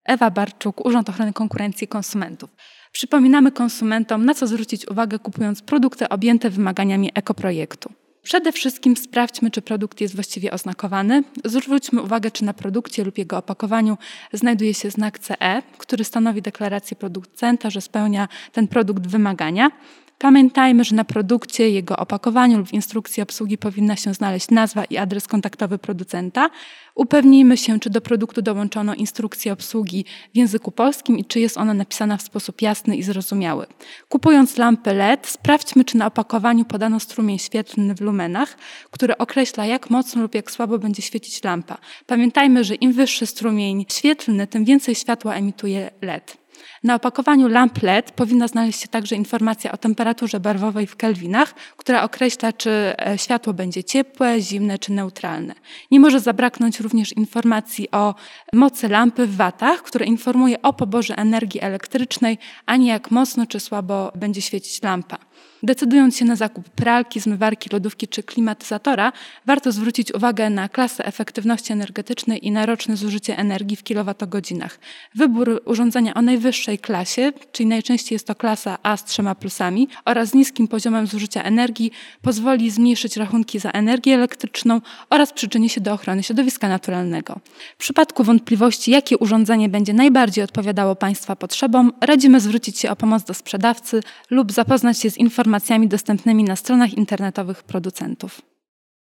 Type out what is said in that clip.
Ewa Barczuk, Urząd Ochrony Konkurencji i Konsumentów. Przypominamy konsumentom, na co zwrócić uwagę, kupując produkty objęte wymaganiami ekoprojektu. Przede wszystkim sprawdźmy, czy produkt jest właściwie oznakowany. Zwróćmy uwagę, czy na produkcie lub jego opakowaniu znajduje się znak CE, który stanowi deklarację producenta, że spełnia ten produkt wymagania. Pamiętajmy, że na produkcie, jego opakowaniu lub w instrukcji obsługi powinna się znaleźć nazwa i adres kontaktowy producenta. Upewnijmy się, czy do produktu dołączono instrukcję obsługi w języku polskim i czy jest ona napisana w sposób jasny i zrozumiały. Kupując lampy LED, sprawdźmy, czy na opakowaniu podano strumień świetlny w lumenach, który określa, jak mocno lub jak słabo będzie świecić lampa. Pamiętajmy, że im wyższy strumień świetlny, tym więcej światła emituje LED. Na opakowaniu lamp LED powinna znaleźć się także informacja o temperaturze barwowej w kelwinach, która określa, czy światło będzie ciepłe, zimne czy neutralne. Nie może zabraknąć również informacji o mocy lampy w watach, która informuje o poborze energii elektrycznej, a nie jak mocno czy słabo będzie świecić lampa. Decydując się na zakup pralki, zmywarki, lodówki czy klimatyzatora, warto zwrócić uwagę na klasę efektywności energetycznej i na roczne zużycie energii w kilowatogodzinach. Wybór urządzenia o najwyższej klasie, czyli najczęściej jest to klasa A z 3 plusami oraz z niskim poziomem zużycia energii, pozwoli zmniejszyć rachunki za energię elektryczną oraz przyczyni się do ochrony środowiska naturalnego. W przypadku wątpliwości, jakie urządzenie będzie najbardziej odpowiadało Państwa potrzebom, radzimy zwrócić się o pomoc do sprzedawcy lub zapoznać się z informacjami dostępnymi na stronach internetowych producentów.